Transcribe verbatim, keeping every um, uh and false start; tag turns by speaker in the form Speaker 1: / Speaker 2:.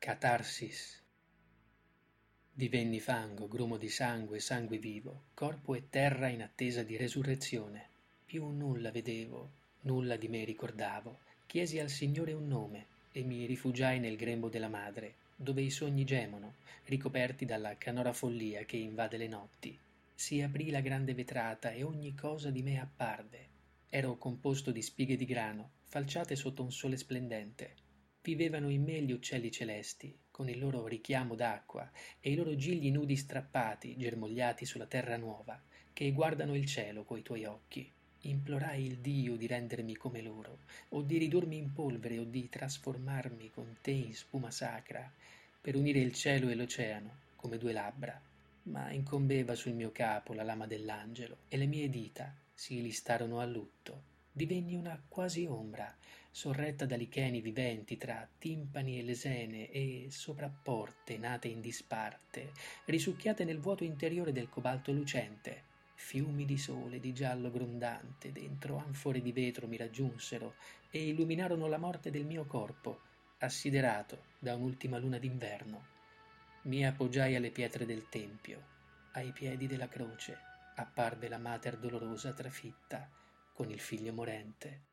Speaker 1: Catarsis. Divenni fango, grumo di sangue, sangue vivo, corpo e terra in attesa di resurrezione. Più nulla vedevo, nulla di me ricordavo. Chiesi al Signore un nome e mi rifugiai nel grembo della madre, dove i sogni gemono, ricoperti dalla canora follia che invade le notti. Si aprì la grande vetrata e ogni cosa di me apparve. Ero composto di spighe di grano, falciate sotto un sole splendente. Vivevano in me gli uccelli celesti, con il loro richiamo d'acqua e i loro gigli nudi strappati, germogliati sulla terra nuova, che guardano il cielo coi tuoi occhi. Implorai il Dio di rendermi come loro, o di ridurmi in polvere, o di trasformarmi con te in spuma sacra, per unire il cielo e l'oceano come due labbra. Ma incombeva sul mio capo la lama dell'angelo, e le mie dita si listarono a lutto. Divenni una quasi ombra, sorretta da licheni viventi tra timpani e lesene e soprapporte nate in disparte, risucchiate nel vuoto interiore del cobalto lucente. Fiumi di sole di giallo grondante dentro anfore di vetro mi raggiunsero e illuminarono la morte del mio corpo, assiderato da un'ultima luna d'inverno. Mi appoggiai alle pietre del tempio. Ai piedi della croce apparve la mater dolorosa trafitta con il figlio morente.